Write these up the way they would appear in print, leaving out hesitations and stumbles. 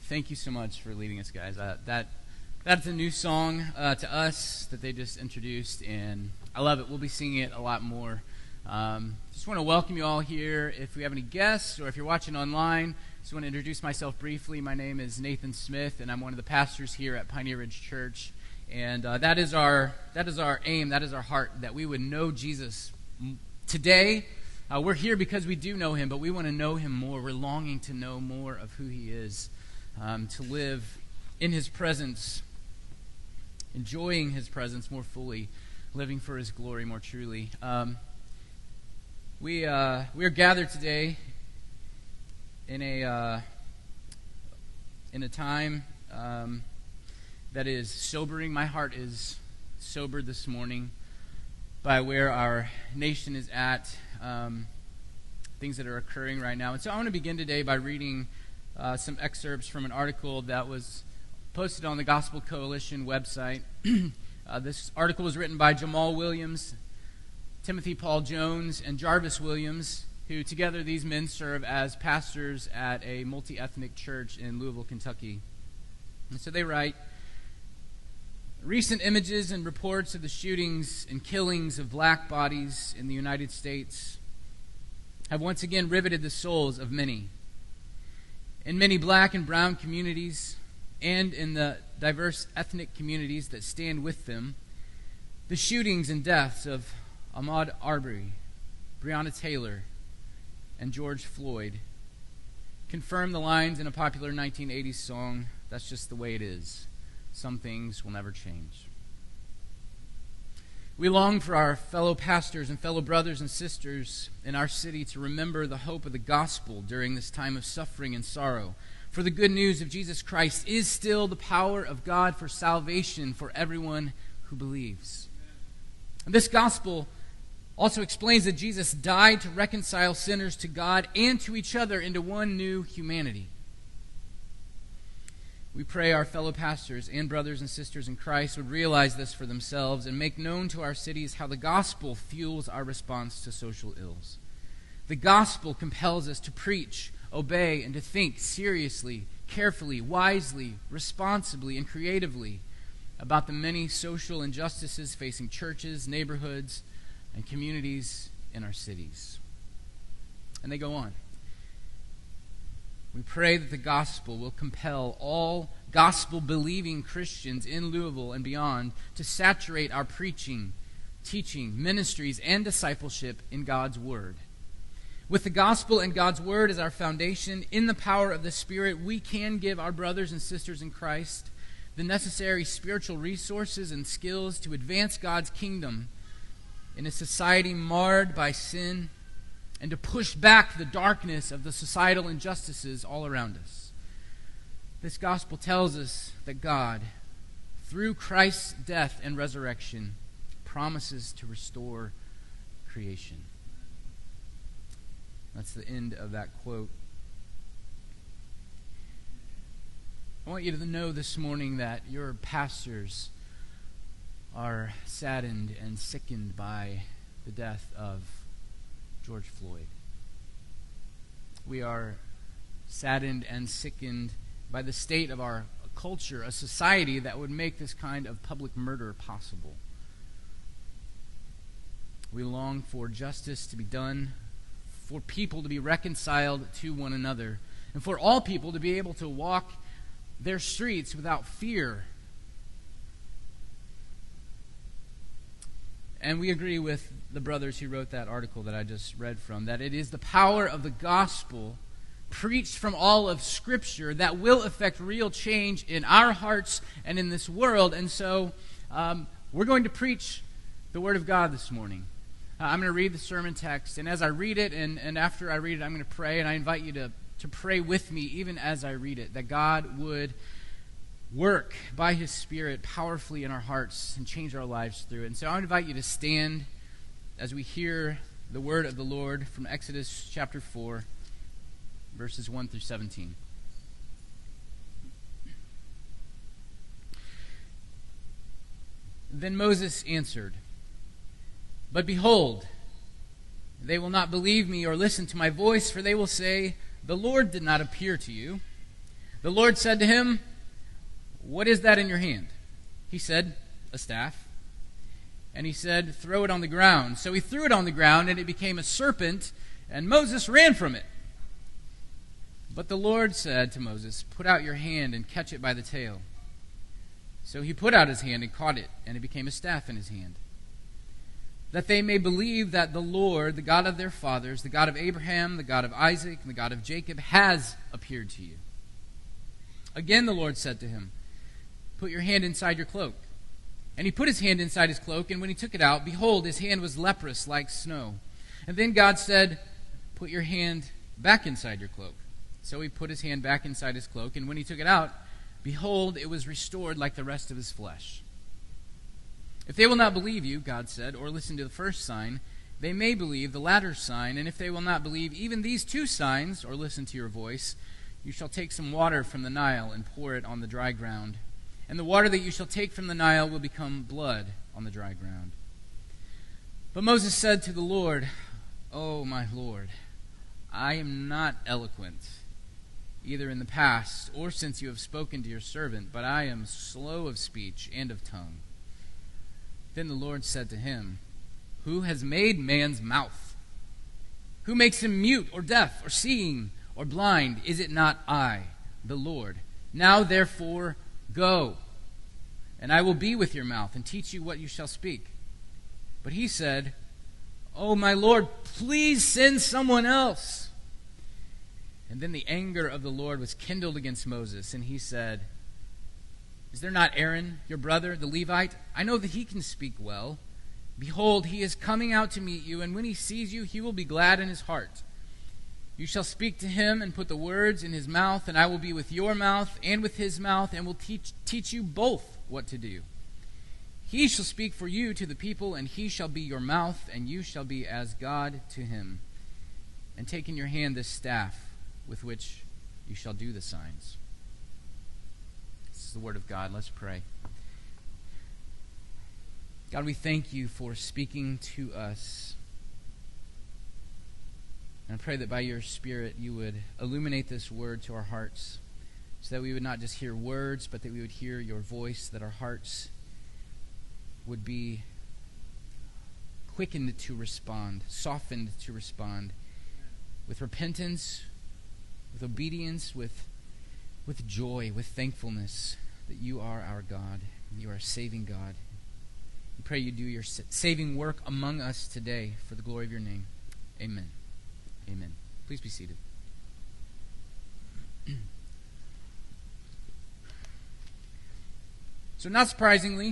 Thank you so much for leading us, guys. That's a new song to us that they just introduced, and I love it. We'll be singing it a lot more. Just want to welcome you all here. If we have any guests or if you're watching online, just want to introduce myself briefly. My name is Nathan Smith, and I'm one of the pastors here at Pioneer Ridge Church. And that is our aim, that is our heart, that we would know Jesus today. We're here because we do know him, but we want to know him more. We're longing to know more of who he is, to live in his presence, enjoying his presence more fully, living for his glory more truly. We are gathered today in a time that is sobering. My heart is sobered this morning by where our nation is at, things that are occurring right now. And so I want to begin today by reading some excerpts from an article that was posted on the Gospel Coalition website. This article was written by Jamal Williams, Timothy Paul Jones, and Jarvis Williams, who together these men serve as pastors at a multi-ethnic church in Louisville, Kentucky. And so they write, recent images and reports of the shootings and killings of black bodies in the United States have once again riveted the souls of many. In many black and brown communities, and in the diverse ethnic communities that stand with them, the shootings and deaths of Ahmaud Arbery, Breonna Taylor, and George Floyd confirm the lines in a popular 1980s song, "That's Just the Way It Is. Some things will never change." We long for our fellow pastors and fellow brothers and sisters in our city to remember the hope of the gospel during this time of suffering and sorrow. For the good news of Jesus Christ is still the power of God for salvation for everyone who believes. And this gospel also explains that Jesus died to reconcile sinners to God and to each other into one new humanity. We pray our fellow pastors and brothers and sisters in Christ would realize this for themselves and make known to our cities how the gospel fuels our response to social ills. The gospel compels us to preach, obey, and to think seriously, carefully, wisely, responsibly, and creatively about the many social injustices facing churches, neighborhoods, and communities in our cities. And they go on. We pray that the gospel will compel all gospel-believing Christians in Louisville and beyond to saturate our preaching, teaching, ministries, and discipleship in God's Word. With the gospel and God's Word as our foundation, in the power of the Spirit, we can give our brothers and sisters in Christ the necessary spiritual resources and skills to advance God's kingdom in a society marred by sin, and to push back the darkness of the societal injustices all around us. This gospel tells us that God, through Christ's death and resurrection, promises to restore creation. That's the end of that quote. I want you to know this morning that your pastors are saddened and sickened by the death of George Floyd. We are saddened and sickened by the state of our culture, a society that would make this kind of public murder possible. We long for justice to be done, for people to be reconciled to one another, and for all people to be able to walk their streets without fear. And we agree with the brothers who wrote that article that I just read from, that it is the power of the gospel preached from all of Scripture that will affect real change in our hearts and in this world. And so we're going to preach the Word of God this morning. I'm going to read the sermon text, and as I read it, and after I read it, I'm going to pray, and I invite you to pray with me even as I read it, that God would work by His Spirit powerfully in our hearts and change our lives through it. And so I invite you to stand as we hear the word of the Lord from Exodus chapter 4, verses 1 through 17. Then Moses answered, "But behold, they will not believe me or listen to my voice, for they will say, 'The Lord did not appear to you.' The Lord said to him, "What is that in your hand?" He said, "A staff." And he said, "Throw it on the ground." So he threw it on the ground, and it became a serpent, and Moses ran from it. But the Lord said to Moses, "Put out your hand and catch it by the tail." So he put out his hand and caught it, and it became a staff in his hand. That they may believe that the Lord, the God of their fathers, the God of Abraham, the God of Isaac, and the God of Jacob, has appeared to you. Again the Lord said to him, "Put your hand inside your cloak." And he put his hand inside his cloak, and when he took it out, behold, his hand was leprous like snow. And then God said, "Put your hand back inside your cloak." So he put his hand back inside his cloak, and when he took it out, behold, it was restored like the rest of his flesh. If they will not believe you, God said, or listen to the first sign, they may believe the latter sign. And if they will not believe even these two signs, or listen to your voice, you shall take some water from the Nile and pour it on the dry ground. And the water that you shall take from the Nile will become blood on the dry ground. But Moses said to the Lord, "Oh, my Lord, I am not eloquent, either in the past or since you have spoken to your servant, but I am slow of speech and of tongue." Then the Lord said to him, "Who has made man's mouth? Who makes him mute or deaf or seeing or blind? Is it not I, the Lord? Now therefore go, and I will be with your mouth and teach you what you shall speak." But he said, "Oh, my Lord, please send someone else." And then the anger of the Lord was kindled against Moses, and he said, "Is there not Aaron, your brother, the Levite? I know that he can speak well. Behold, he is coming out to meet you, and when he sees you, he will be glad in his heart. You shall speak to him and put the words in his mouth, and I will be with your mouth and with his mouth, and will teach you both what to do. He shall speak for you to the people, and he shall be your mouth, and you shall be as God to him. And take in your hand this staff, with which you shall do the signs." This is the word of God. Let's pray. God, we thank you for speaking to us. And I pray that by your Spirit you would illuminate this word to our hearts, so that we would not just hear words, but that we would hear your voice, that our hearts would be quickened to respond, softened to respond, with repentance, with obedience, with joy, with thankfulness that you are our God, and you are a saving God. We pray you do your saving work among us today for the glory of your name. Amen. Amen. Please be seated. So not surprisingly,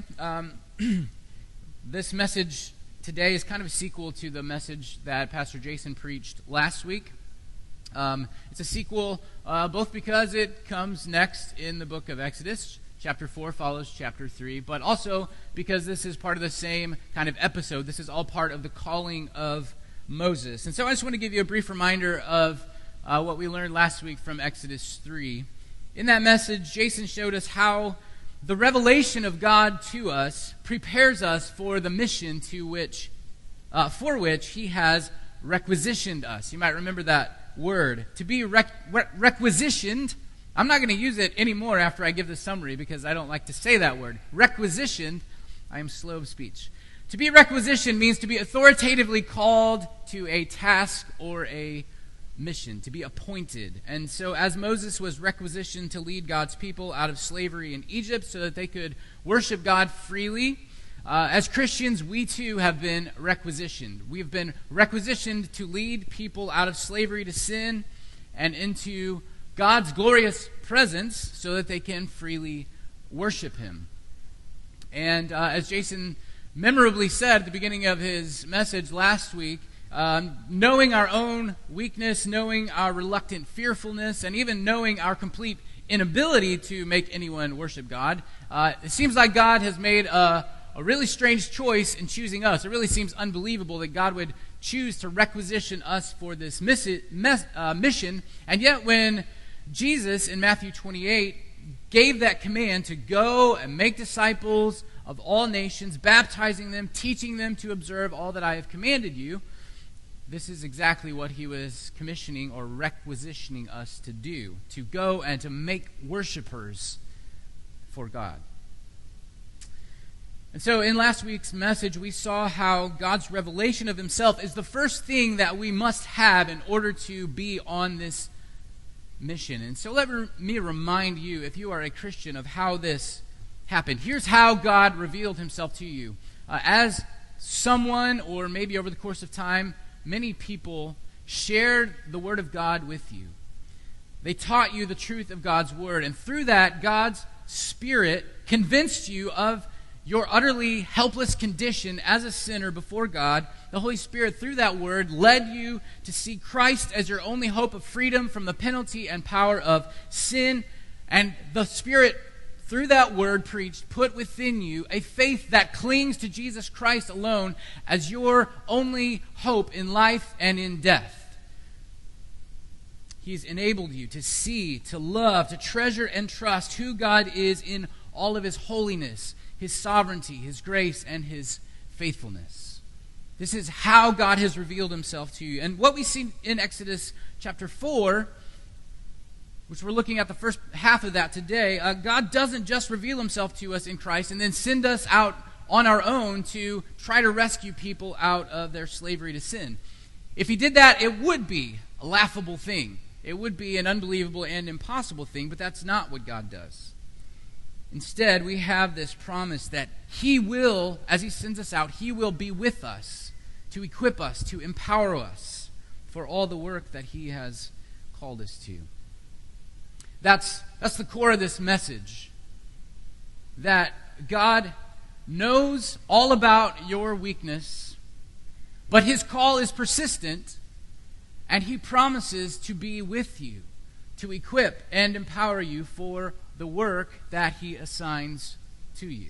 this message today is kind of a sequel to the message that Pastor Jason preached last week. It's a sequel both because it comes next in the book of Exodus. Chapter 4 follows chapter 3, but also because this is part of the same kind of episode. This is all part of the calling of Moses. And so I just want to give you a brief reminder of what we learned last week from Exodus 3. In that message, Jason showed us how the revelation of God to us prepares us for the mission for which he has requisitioned us. You might remember that word. To be requisitioned, I'm not going to use it anymore after I give the summary because I don't like to say that word. Requisitioned, I am slow of speech. To be requisitioned means to be authoritatively called to a task or a mission, to be appointed. And so as Moses was requisitioned to lead God's people out of slavery in Egypt so that they could worship God freely, as Christians, we too have been requisitioned. We've been requisitioned to lead people out of slavery to sin and into God's glorious presence so that they can freely worship him. And as Jason memorably said at the beginning of his message last week, knowing our own weakness, knowing our reluctant fearfulness, and even knowing our complete inability to make anyone worship God, it seems like God has made a really strange choice in choosing us. It really seems unbelievable that God would choose to requisition us for this mission, and yet when Jesus in Matthew 28 gave that command to go and make disciples of all nations, baptizing them, teaching them to observe all that I have commanded you, this is exactly what he was commissioning or requisitioning us to do, to go and to make worshipers for God. And so in last week's message, we saw how God's revelation of himself is the first thing that we must have in order to be on this mission. And so let me remind you, if you are a Christian, of how this happened. Here's how God revealed himself to you. As someone, or maybe over the course of time, many people shared the Word of God with you. They taught you the truth of God's Word, and through that, God's Spirit convinced you of your utterly helpless condition as a sinner before God. The Holy Spirit, through that Word, led you to see Christ as your only hope of freedom from the penalty and power of sin, and the Spirit, through that Word preached, put within you a faith that clings to Jesus Christ alone as your only hope in life and in death. He's enabled you to see, to love, to treasure and trust who God is in all of his holiness, his sovereignty, his grace, and his faithfulness. This is how God has revealed himself to you. And what we see in Exodus chapter 4, which we're looking at the first half of that today, God doesn't just reveal himself to us in Christ and then send us out on our own to try to rescue people out of their slavery to sin. If he did that, it would be a laughable thing. It would be an unbelievable and impossible thing, but that's not what God does. Instead, we have this promise that he will, as he sends us out, he will be with us to equip us, to empower us for all the work that he has called us to. That's the core of this message, that God knows all about your weakness, but his call is persistent, and he promises to be with you, to equip and empower you for the work that he assigns to you.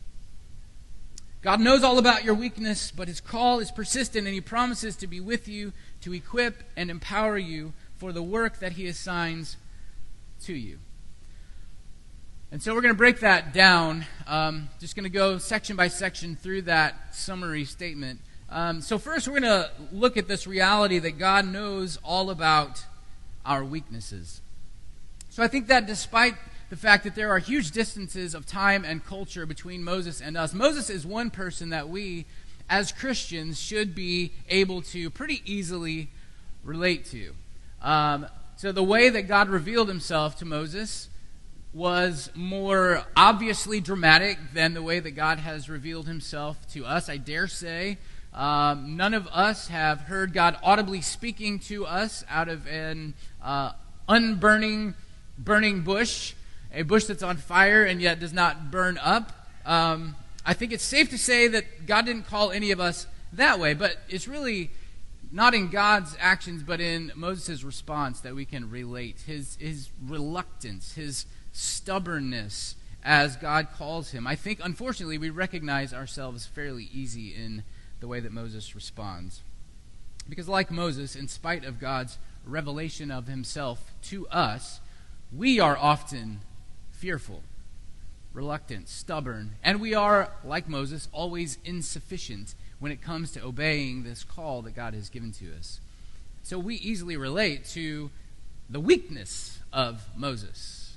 God knows all about your weakness, but his call is persistent, and he promises to be with you, to equip and empower you for the work that he assigns to you. And so we're going to break that down. Just going to go section by section through that summary statement. So first we're going to look at this reality that God knows all about our weaknesses. So I think that despite the fact that there are huge distances of time and culture between Moses and us, Moses is one person that we, as Christians, should be able to pretty easily relate to. So the way that God revealed himself to Moses was more obviously dramatic than the way that God has revealed himself to us. I dare say none of us have heard God audibly speaking to us out of an burning bush, a bush that's on fire and yet does not burn up. I think it's safe to say that God didn't call any of us that way, but it's really not in God's actions, but in Moses' response that we can relate. His reluctance, his stubbornness as God calls him. I think, unfortunately, we recognize ourselves fairly easy in the way that Moses responds. Because like Moses, in spite of God's revelation of himself to us, we are often fearful, reluctant, stubborn, and we are, like Moses, always insufficient when it comes to obeying this call that God has given to us. So we easily relate to the weakness of Moses.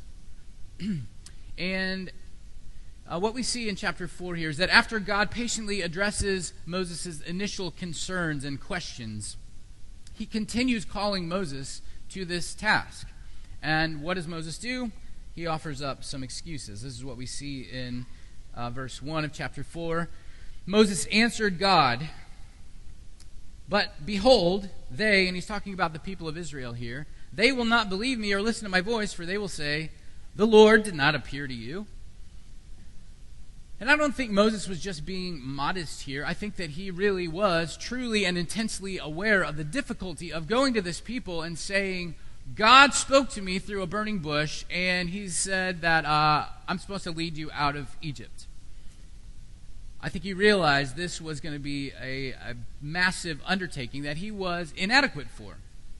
And what we see in chapter 4 here is that after God patiently addresses Moses' initial concerns and questions, he continues calling Moses to this task. And what does Moses do? He offers up some excuses. This is what we see in verse 1 of chapter 4. Moses answered God, "But behold, they," and he's talking about the people of Israel here, "they will not believe me or listen to my voice, for they will say, 'The Lord did not appear to you.'" And I don't think Moses was just being modest here. I think that he really was truly and intensely aware of the difficulty of going to this people and saying, "God spoke to me through a burning bush, and he said that I'm supposed to lead you out of Egypt." I think he realized this was going to be a massive undertaking that he was inadequate for.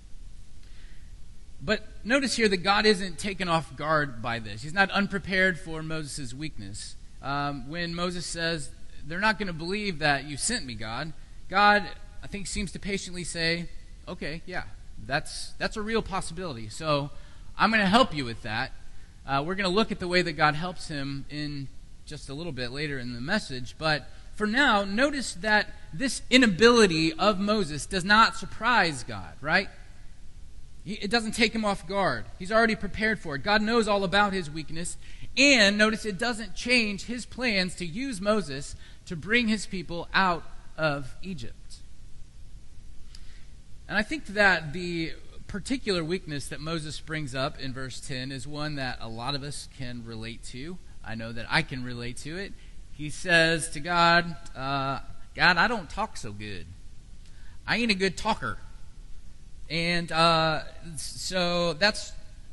But notice here that God isn't taken off guard by this. He's not unprepared for Moses' weakness. When Moses says, "They're not going to believe that you sent me, God," God I think, seems to patiently say, okay, yeah, that's a real possibility. So I'm going to help you with that. We're going to look at the way that God helps him in just a little bit later in the message. But for now, notice that this inability of Moses does not surprise God, right? It doesn't take him off guard. He's already prepared for it. God knows all about his weakness. And notice it doesn't change his plans to use Moses to bring his people out of Egypt. And I think that the particular weakness that Moses brings up in verse 10 is one that a lot of us can relate to. I know that I can relate to it. He says to God, God, I don't talk so good. I ain't a good talker. And so that's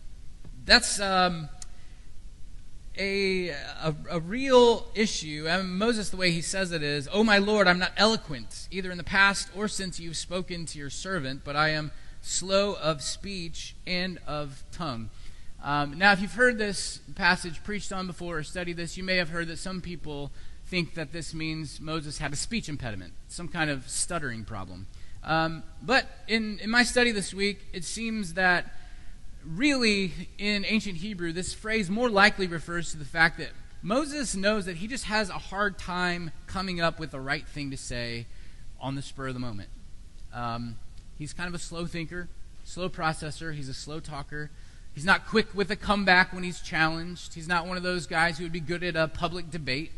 a real issue. Moses, the way he says it is, "Oh my Lord, I'm not eloquent, either in the past or since you've spoken to your servant, but I am slow of speech and of tongue." Now, if you've heard this passage preached on before or studied this, you may have heard that some people think that this means Moses had a speech impediment, some kind of stuttering problem. But in my study this week, it seems that really in ancient Hebrew, this phrase more likely refers to the fact that Moses knows that he just has a hard time coming up with the right thing to say on the spur of the moment. He's kind of a slow thinker, slow processor. He's a slow talker. He's not quick with a comeback when he's challenged. He's not one of those guys who would be good at a public debate.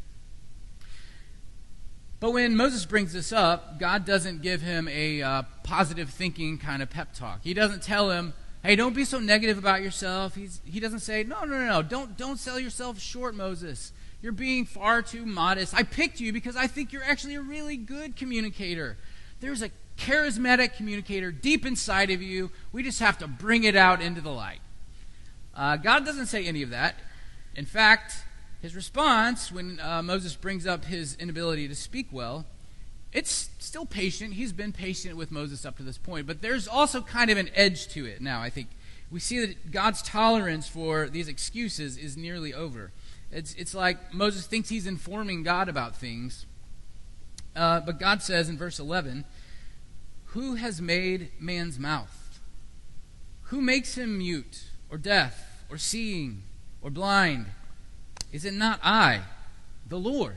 But when Moses brings this up, God doesn't give him a positive thinking kind of pep talk. He doesn't tell him, hey, don't be so negative about yourself. He doesn't say, no, don't sell yourself short, Moses. You're being far too modest. I picked you because I think you're actually a really good communicator. There's a charismatic communicator deep inside of you. We just have to bring it out into the light. God doesn't say any of that. In fact, his response when Moses brings up his inability to speak well, it's still patient. He's been patient with Moses up to this point, but there's also kind of an edge to it now. I think we see that God's tolerance for these excuses is nearly over. It's like Moses thinks he's informing God about things, but God says in verse 11, "Who has made man's mouth? Who makes him mute or deaf or seeing or blind? Is it not I, the Lord?"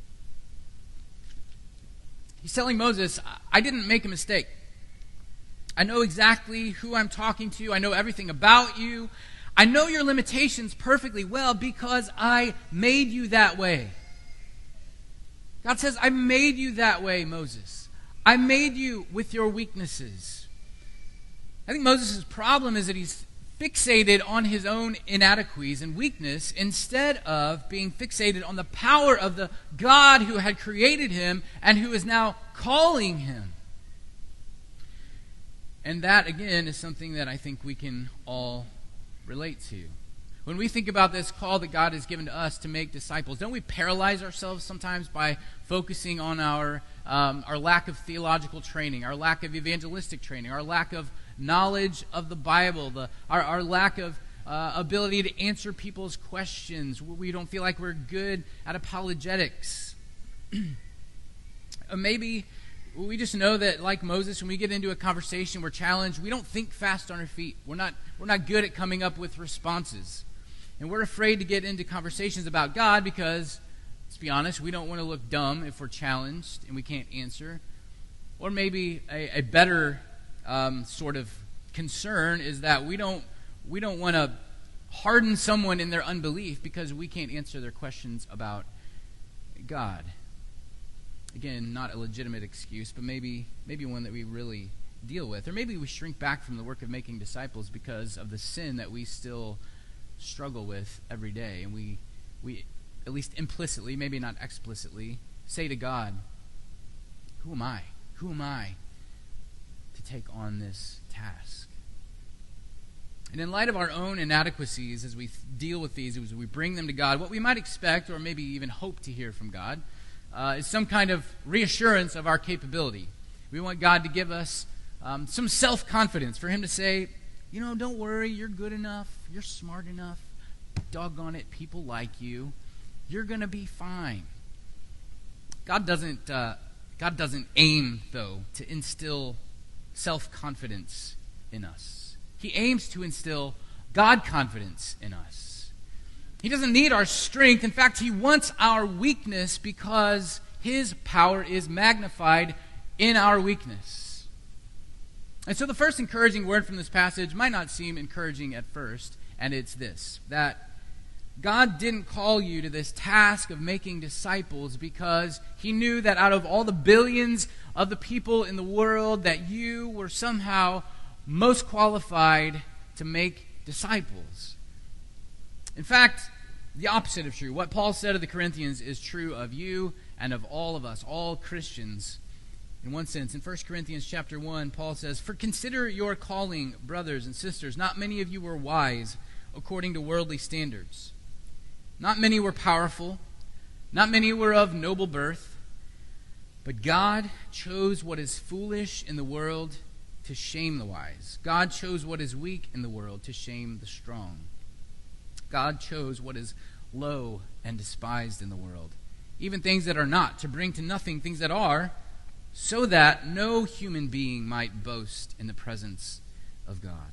He's telling Moses, I didn't make a mistake. I know exactly who I'm talking to. I know everything about you. I know your limitations perfectly well because I made you that way. God says, I made you that way, Moses. I made you with your weaknesses. I think Moses' problem is that he's fixated on his own inadequacies and weakness instead of being fixated on the power of the God who had created him and who is now calling him. And that, again, is something that I think we can all relate to. When we think about this call that God has given to us to make disciples, don't we paralyze ourselves sometimes by focusing on our lack of theological training, our lack of evangelistic training, our lack of knowledge of the Bible, our lack of ability to answer people's questions. We don't feel like we're good at apologetics. Maybe we just know that, like Moses, when we get into a conversation, we're challenged. We don't think fast on our feet. We're not good at coming up with responses. And we're afraid to get into conversations about God because, let's be honest, we don't want to look dumb if we're challenged and we can't answer. Or maybe a better sort of concern is that we don't want to harden someone in their unbelief because we can't answer their questions about God. Again, not a legitimate excuse, but maybe one that we really deal with. Or maybe we shrink back from the work of making disciples because of the sin that we still struggle with every day. And we at least implicitly, maybe not explicitly, say to God, who am I? Who am I to take on this task? And in light of our own inadequacies, as we deal with these, as we bring them to God, what we might expect, or maybe even hope to hear from God, is some kind of reassurance of our capability. We want God to give us some self-confidence, for him to say, don't worry, you're good enough, you're smart enough, doggone it, people like you, you're going to be fine. God doesn't God doesn't aim, though, to instill self-confidence in us. He aims to instill God confidence in us. He doesn't need our strength. In fact, he wants our weakness because his power is magnified in our weakness. And so the first encouraging word from this passage might not seem encouraging at first, and it's this, that God didn't call you to this task of making disciples because he knew that out of all the billions of the people in the world that you were somehow most qualified to make disciples. In fact, the opposite of true. What Paul said of the Corinthians is true of you and of all of us, all Christians. In one sense, in 1 Corinthians chapter 1, Paul says, "For consider your calling, brothers and sisters. Not many of you were wise according to worldly standards. Not many were powerful. Not many were of noble birth. But God chose what is foolish in the world to shame the wise. God chose what is weak in the world to shame the strong. God chose what is low and despised in the world, even things that are not, to bring to nothing things that are, so that no human being might boast in the presence of God."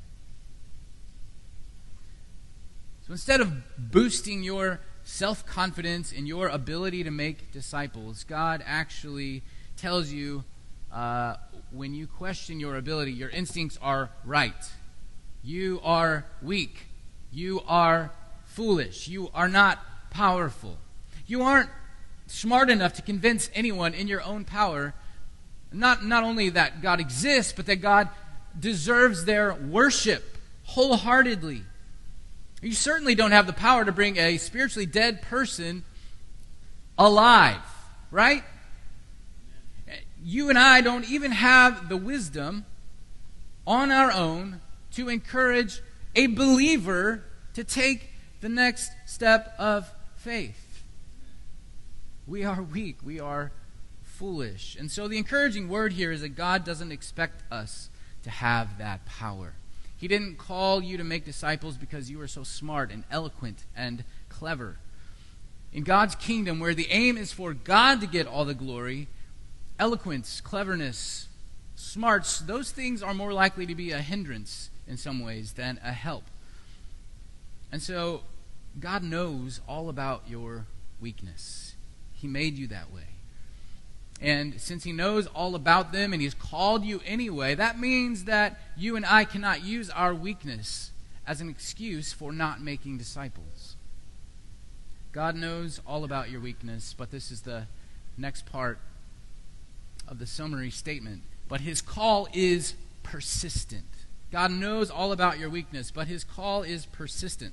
So instead of boosting your self-confidence in your ability to make disciples, God actually tells you when you question your ability, your instincts are right. You are weak. You are foolish. You are not powerful. You aren't smart enough to convince anyone in your own power, not only that God exists, but that God deserves their worship wholeheartedly. You certainly don't have the power to bring a spiritually dead person alive, right? You and I don't even have the wisdom on our own to encourage a believer to take the next step of faith. We are weak. We are foolish. And so the encouraging word here is that God doesn't expect us to have that power. He didn't call you to make disciples because you are so smart and eloquent and clever. In God's kingdom, where the aim is for God to get all the glory, eloquence, cleverness, smarts, those things are more likely to be a hindrance in some ways than a help. And so God knows all about your weakness. He made you that way. And since he knows all about them and he's called you anyway, that means that you and I cannot use our weakness as an excuse for not making disciples. God knows all about your weakness, but this is the next part of the summary statement. But his call is persistent. God knows all about your weakness, but his call is persistent.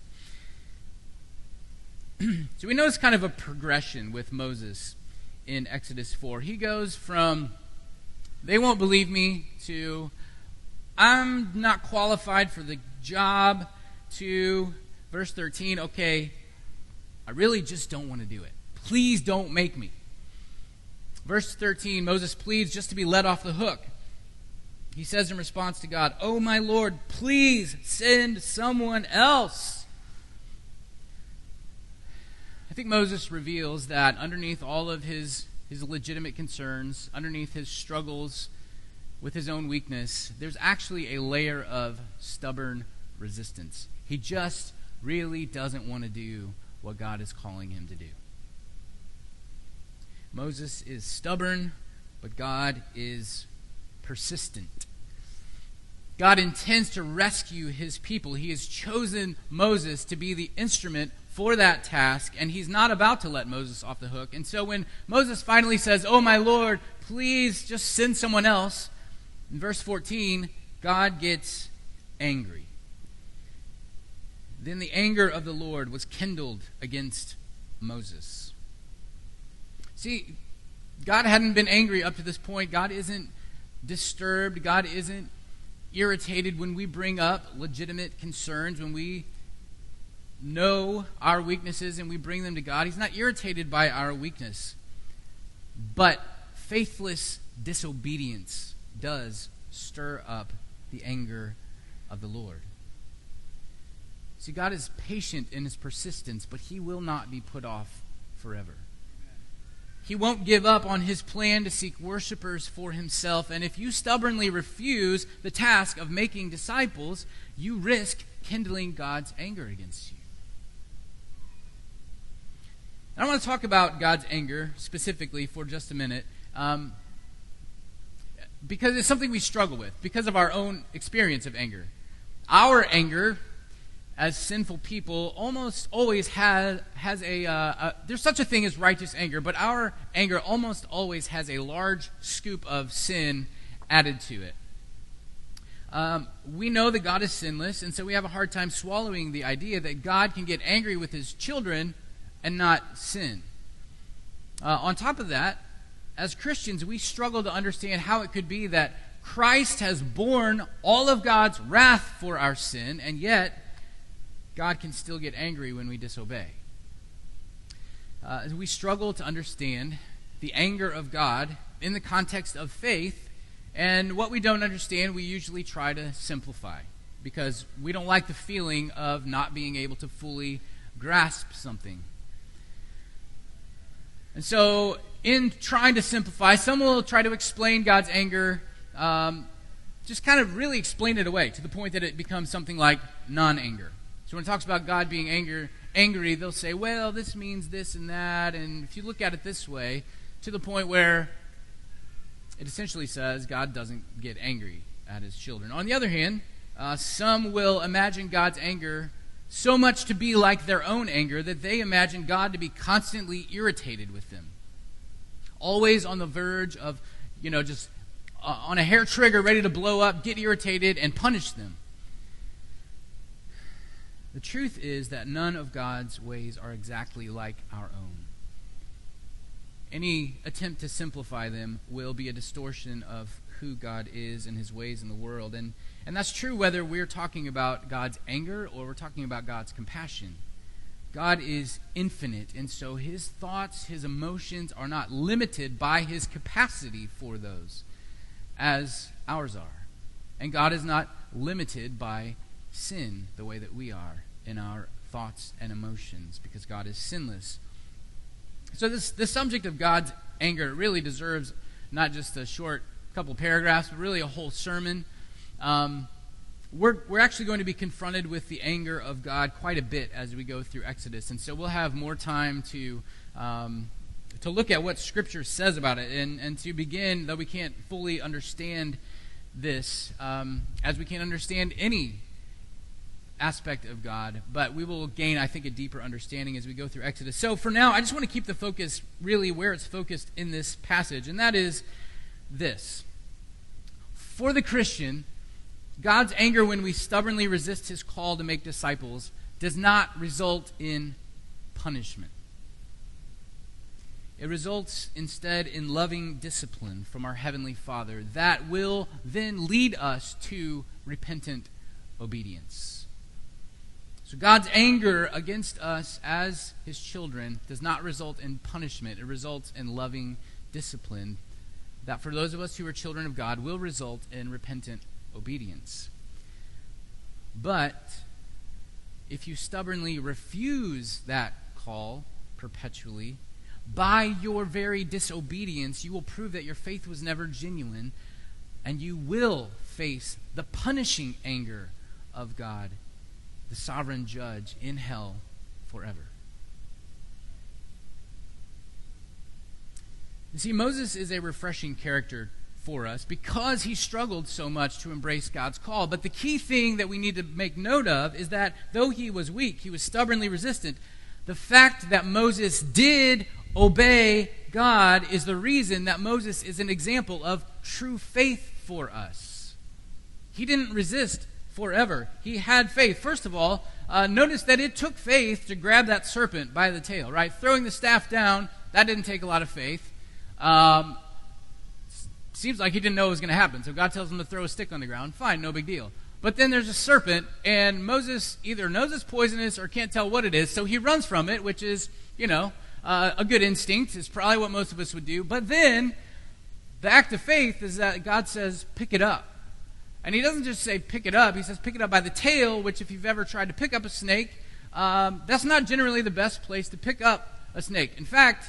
So we notice kind of a progression with Moses in Exodus 4. He goes from, "They won't believe me," to, "I'm not qualified for the job," to verse 13, "Okay, I really just don't want to do it. Please don't make me." Verse 13, Moses pleads just to be let off the hook. He says in response to God, "Oh my Lord, please send someone else." I think Moses reveals that underneath all of his legitimate concerns, underneath his struggles with his own weakness, there's actually a layer of stubborn resistance. He just really doesn't want to do what God is calling him to do. Moses is stubborn, but God is persistent. God intends to rescue his people. He has chosen Moses to be the instrument for that task, and he's not about to let Moses off the hook. And so when Moses finally says, "Oh my Lord, please just send someone else," in verse 14, God gets angry. Then the anger of the Lord was kindled against Moses. See, God hadn't been angry up to this point. God isn't disturbed. God isn't irritated when we bring up legitimate concerns, when we know our weaknesses and we bring them to God. He's not irritated by our weakness. But faithless disobedience does stir up the anger of the Lord. See, God is patient in his persistence, but he will not be put off forever. He won't give up on his plan to seek worshipers for himself. And if you stubbornly refuse the task of making disciples, you risk kindling God's anger against you. And I want to talk about God's anger specifically for just a minute, because it's something we struggle with because of our own experience of anger. Our anger as sinful people almost always has there's such a thing as righteous anger, but our anger almost always has a large scoop of sin added to it. We know that God is sinless, and so we have a hard time swallowing the idea that God can get angry with his children and not sin. On top of that, as Christians, we struggle to understand how it could be that Christ has borne all of God's wrath for our sin, and yet God can still get angry when we disobey. We struggle to understand the anger of God in the context of faith, and what we don't understand, we usually try to simplify, because we don't like the feeling of not being able to fully grasp something. And so, in trying to simplify, some will try to explain God's anger, just kind of really explain it away to the point that it becomes something like non-anger. So when it talks about God being angry, they'll say, well, this means this and that. And if you look at it this way, to the point where it essentially says God doesn't get angry at his children. On the other hand, some will imagine God's anger so much to be like their own anger that they imagine God to be constantly irritated with them. Always on the verge of, just on a hair trigger, ready to blow up, get irritated, and punish them. The truth is that none of God's ways are exactly like our own. Any attempt to simplify them will be a distortion of who God is and his ways in the world. And that's true whether we're talking about God's anger or we're talking about God's compassion. God is infinite, and so his thoughts, his emotions are not limited by his capacity for those, as ours are. And God is not limited by sin the way that we are in our thoughts and emotions, because God is sinless. So this subject of God's anger really deserves not just a short couple paragraphs, but really a whole sermon. We're actually going to be confronted with the anger of God quite a bit as we go through Exodus, and so we'll have more time to look at what Scripture says about it, and to begin, though we can't fully understand this, as we can't understand any aspect of God, but we will gain, I think, a deeper understanding as we go through Exodus. So for now, I just want to keep the focus really where it's focused in this passage, and that is this. For the Christian, God's anger when we stubbornly resist his call to make disciples does not result in punishment. It results instead in loving discipline from our Heavenly Father that will then lead us to repentant obedience. So God's anger against us as his children does not result in punishment. It results in loving discipline that for those of us who are children of God will result in repentant obedience. But if you stubbornly refuse that call perpetually, by your very disobedience, you will prove that your faith was never genuine, and you will face the punishing anger of God, the sovereign judge, in hell forever. You see, Moses is a refreshing character for us because he struggled so much to embrace God's call. But the key thing that we need to make note of is that though he was weak, he was stubbornly resistant, the fact that Moses did obey God is the reason that Moses is an example of true faith for us. He didn't resist forever. He had faith. First of all, notice that it took faith to grab that serpent by the tail, right? Throwing the staff down, that didn't take a lot of faith. Seems like he didn't know it was going to happen. So God tells him to throw a stick on the ground. Fine, no big deal. But then there's a serpent, and Moses either knows it's poisonous or can't tell what it is, so he runs from it, which is, a good instinct. It's probably what most of us would do. But then the act of faith is that God says, pick it up. And he doesn't just say pick it up. He says pick it up by the tail, which if you've ever tried to pick up a snake, that's not generally the best place to pick up a snake. In fact,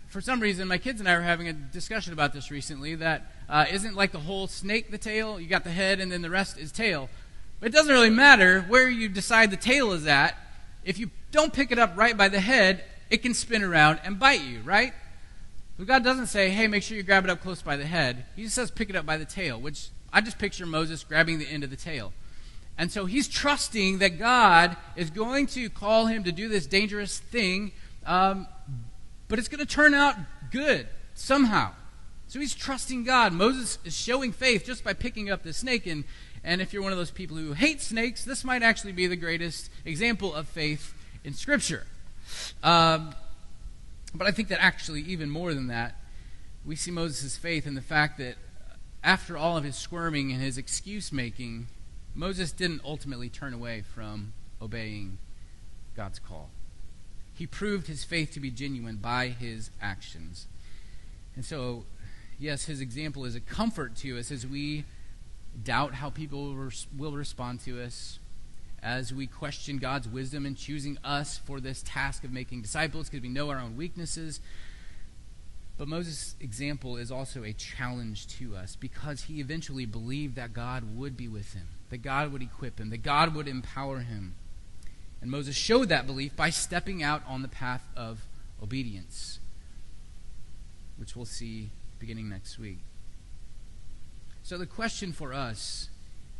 for some reason, my kids and I were having a discussion about this recently, that isn't like the whole snake the tail. You got the head and then the rest is tail. But it doesn't really matter where you decide the tail is at. If you don't pick it up right by the head, it can spin around and bite you, right? But God doesn't say, hey, make sure you grab it up close by the head. He just says pick it up by the tail, which I just picture Moses grabbing the end of the tail. And so he's trusting that God is going to call him to do this dangerous thing, but it's going to turn out good somehow. So he's trusting God. Moses is showing faith just by picking up the snake. And if you're one of those people who hate snakes, this might actually be the greatest example of faith in Scripture. But I think that actually, even more than that, we see Moses' faith in the fact that after all of his squirming and his excuse-making, Moses didn't ultimately turn away from obeying God's call. He proved his faith to be genuine by his actions. And so, yes, his example is a comfort to us as we doubt how people will respond to us, as we question God's wisdom in choosing us for this task of making disciples because we know our own weaknesses. But Moses' example is also a challenge to us because he eventually believed that God would be with him, that God would equip him, that God would empower him. And Moses showed that belief by stepping out on the path of obedience, which we'll see beginning next week. So the question for us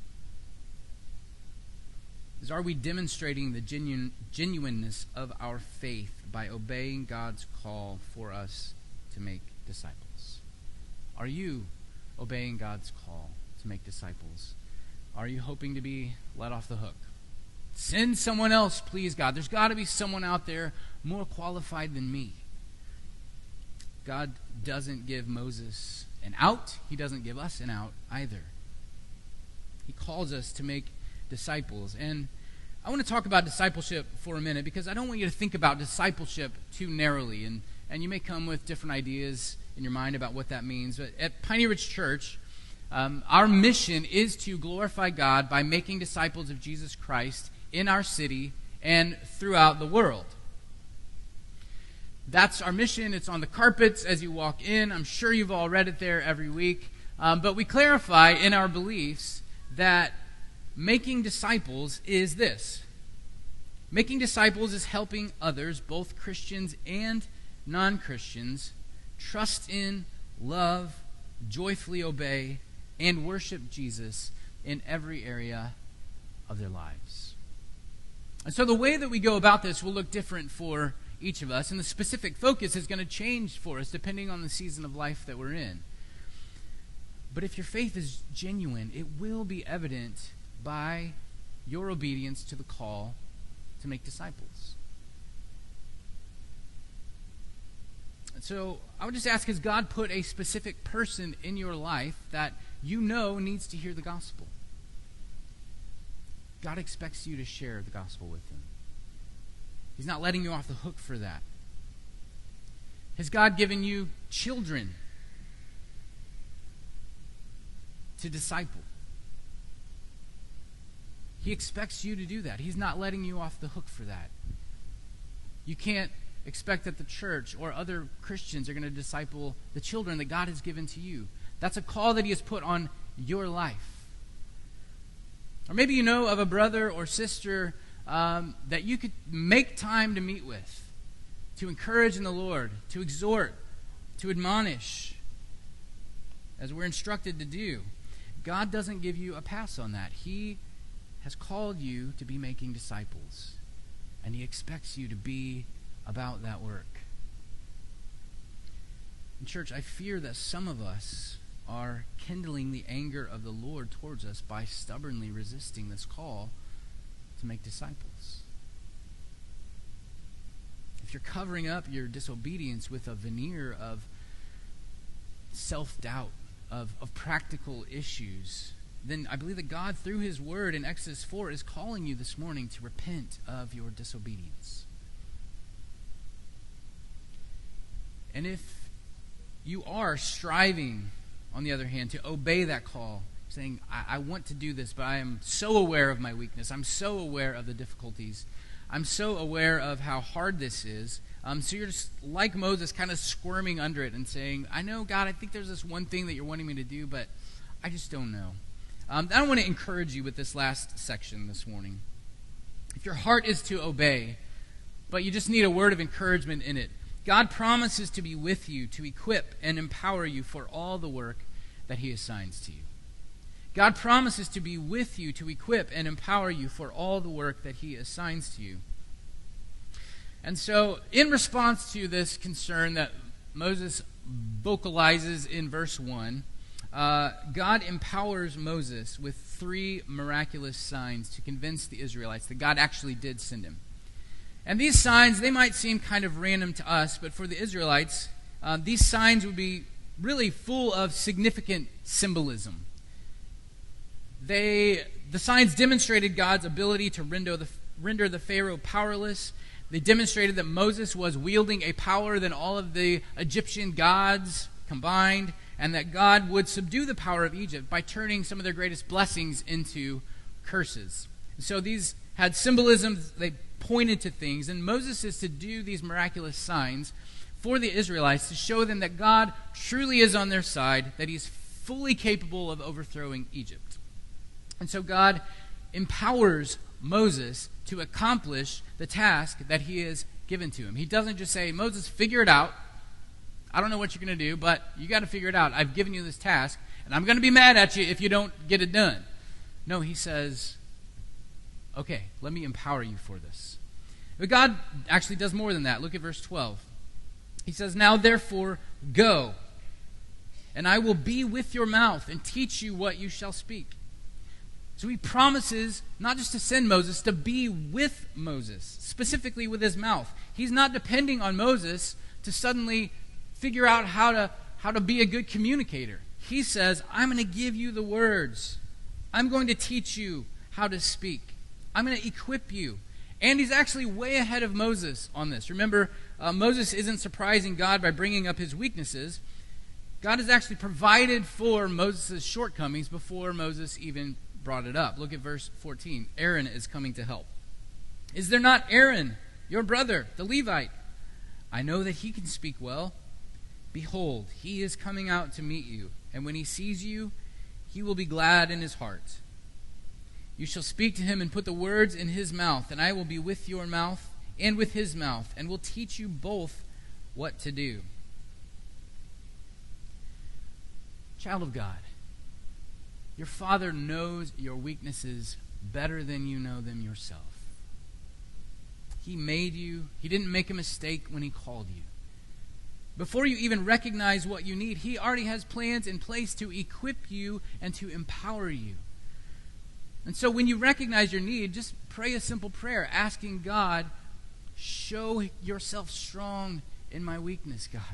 is, are we demonstrating the genuineness of our faith by obeying God's call for us to make disciples? Are you obeying God's call to make disciples? Are you hoping to be let off the hook? Send someone else, please, God. There's got to be someone out there more qualified than me. God doesn't give Moses an out. He doesn't give us an out either. He calls us to make disciples. And I want to talk about discipleship for a minute because I don't want you to think about discipleship too narrowly. And you may come with different ideas in your mind about what that means. But at Piney Ridge Church, our mission is to glorify God by making disciples of Jesus Christ in our city and throughout the world. That's our mission. It's on the carpets as you walk in. I'm sure you've all read it there every week. But we clarify in our beliefs that making disciples is this. Making disciples is helping others, both Christians and non-Christians, trust in, love, joyfully obey, and worship Jesus in every area of their lives. And so the way that we go about this will look different for each of us, and the specific focus is going to change for us depending on the season of life that we're in. But if your faith is genuine, it will be evident by your obedience to the call to make disciples. And so I would just ask, has God put a specific person in your life that you know needs to hear the gospel? God expects you to share the gospel with them. He's not letting you off the hook for that. Has God given you children to disciple? He expects you to do that. He's not letting you off the hook for that. You can't expect that the church or other Christians are going to disciple the children that God has given to you. That's a call that He has put on your life. Or maybe you know of a brother or sister that you could make time to meet with, to encourage in the Lord, to exhort, to admonish, as we're instructed to do. God doesn't give you a pass on that. He has called you to be making disciples, and He expects you to be about that work. In church, I fear that some of us are kindling the anger of the Lord towards us by stubbornly resisting this call to make disciples. If you're covering up your disobedience with a veneer of self-doubt, of practical issues, then I believe that God, through His Word in Exodus 4, is calling you this morning to repent of your disobedience. And if you are striving, on the other hand, to obey that call, saying, I want to do this, but I am so aware of my weakness. I'm so aware of the difficulties. I'm so aware of how hard this is. So you're just like Moses, kind of squirming under it and saying, I know, God, I think there's this one thing that you're wanting me to do, but I just don't know. I want to encourage you with this last section this morning. If your heart is to obey, but you just need a word of encouragement in it, God promises to be with you, to equip and empower you for all the work that he assigns to you. God promises to be with you, to equip and empower you for all the work that he assigns to you. And so, in response to this concern that Moses vocalizes in verse 1, God empowers Moses with 3 miraculous signs to convince the Israelites that God actually did send him. And these signs, they might seem kind of random to us, but for the Israelites, these signs would be really full of significant symbolism. The signs demonstrated God's ability to render the Pharaoh powerless. They demonstrated that Moses was wielding a power than all of the Egyptian gods combined, and that God would subdue the power of Egypt by turning some of their greatest blessings into curses. So these had symbolism, they pointed to things, and Moses is to do these miraculous signs for the Israelites to show them that God truly is on their side, that he's fully capable of overthrowing Egypt. And so God empowers Moses to accomplish the task that he has given to him. He doesn't just say, Moses, figure it out. I don't know what you're going to do, but you got to figure it out. I've given you this task, and I'm going to be mad at you if you don't get it done. No, he says, okay, let me empower you for this. But God actually does more than that. Look at verse 12. He says, now therefore go, and I will be with your mouth and teach you what you shall speak. So he promises not just to send Moses, to be with Moses, specifically with his mouth. He's not depending on Moses to suddenly figure out how to be a good communicator. He says, I'm going to give you the words. I'm going to teach you how to speak. I'm going to equip you. And he's actually way ahead of Moses on this. Remember, Moses isn't surprising God by bringing up his weaknesses. God has actually provided for Moses' shortcomings before Moses even brought it up. Look at verse 14. Aaron is coming to help. Is there not Aaron, your brother, the Levite? I know that he can speak well. Behold, he is coming out to meet you, and when he sees you, he will be glad in his heart. You shall speak to him and put the words in his mouth, and I will be with your mouth and with his mouth, and will teach you both what to do. Child of God, your Father knows your weaknesses better than you know them yourself. He made you. He didn't make a mistake when he called you. Before you even recognize what you need, he already has plans in place to equip you and to empower you. And so when you recognize your need, just pray a simple prayer, asking God, show yourself strong in my weakness, God.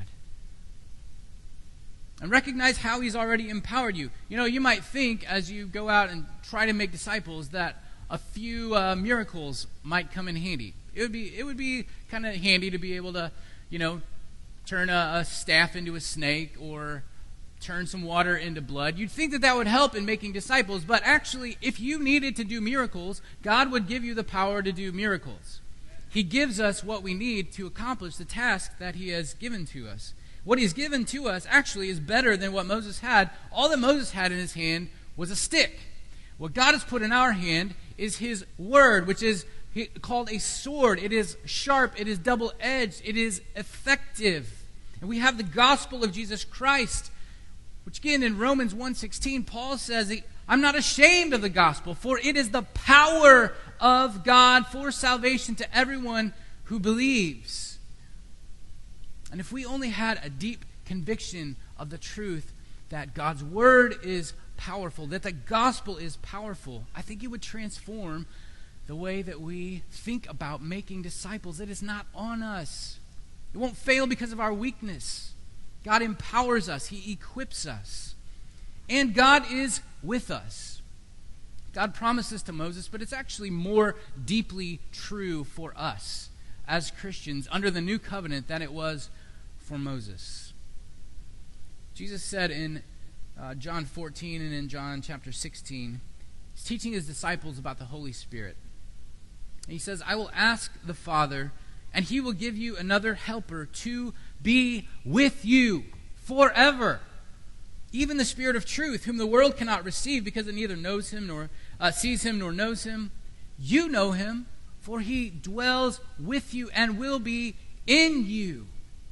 And recognize how he's already empowered you. You know, you might think as you go out and try to make disciples that a few miracles might come in handy. It would be kind of handy to be able to, turn a staff into a snake or turn some water into blood. You'd think that would help in making disciples, but actually, if you needed to do miracles, God would give you the power to do miracles. He gives us what we need to accomplish the task that he has given to us. What he's given to us actually is better than what Moses had. All that Moses had in his hand was a stick. What God has put in our hand is his word, which is called a sword. It is sharp. It is double-edged. It is effective. And we have the gospel of Jesus Christ, which again in Romans 1:16, Paul says, I'm not ashamed of the gospel, for it is the power of God for salvation to everyone who believes. And if we only had a deep conviction of the truth that God's word is powerful, that the gospel is powerful, I think it would transform the way that we think about making disciples. It is not on us. It won't fail because of our weakness. God empowers us. He equips us. And God is with us. God promises to Moses, but it's actually more deeply true for us as Christians under the new covenant than it was for Moses. Jesus said in John 14 and in John chapter 16, he's teaching his disciples about the Holy Spirit. And he says, I will ask the Father, And he will give you another helper to be with you forever. Even the Spirit of truth, whom the world cannot receive because it neither knows him nor sees him nor knows him. You know him, for he dwells with you and will be in you.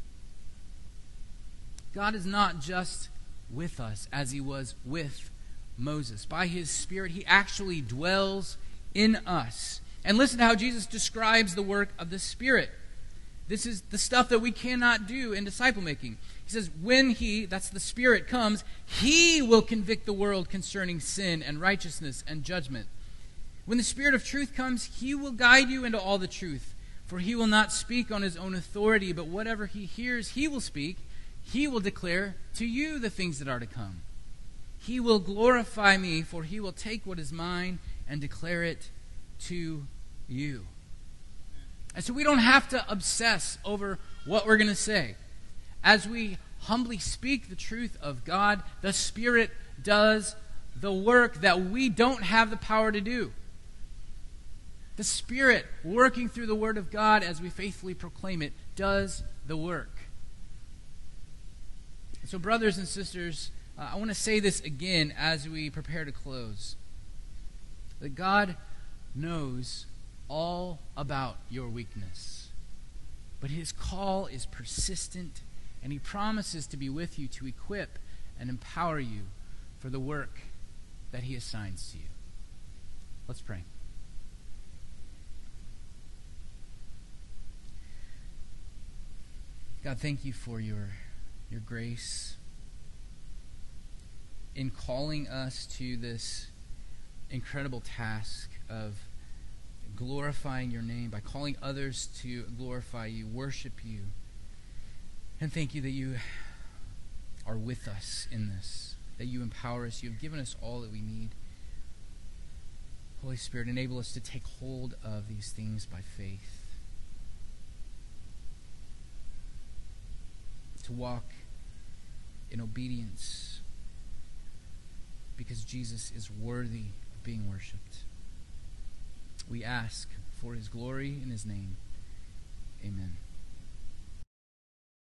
God is not just with us as he was with Moses. By his Spirit, he actually dwells in us. And listen to how Jesus describes the work of the Spirit. This is the stuff that we cannot do in disciple making. He says, when he, that's the Spirit, comes, he will convict the world concerning sin and righteousness and judgment. When the Spirit of truth comes, he will guide you into all the truth. For he will not speak on his own authority, but whatever he hears, he will speak. He will declare to you the things that are to come. He will glorify me, for he will take what is mine and declare it to you. And so we don't have to obsess over what we're going to say. As we humbly speak the truth of God, the Spirit does the work that we don't have the power to do. The Spirit, working through the Word of God as we faithfully proclaim it, does the work. And so, brothers and sisters, I want to say this again as we prepare to close. That God knows all about your weakness. But his call is persistent, and he promises to be with you to equip and empower you for the work that he assigns to you. Let's pray. God, thank you for your grace in calling us to this incredible task of glorifying your name by calling others to glorify you, worship you. And thank you that you are with us in this, that you empower us. You have given us all that we need. Holy Spirit, enable us to take hold of these things by faith, to walk in obedience, because Jesus is worthy of being worshipped. We ask for his glory in his name. Amen.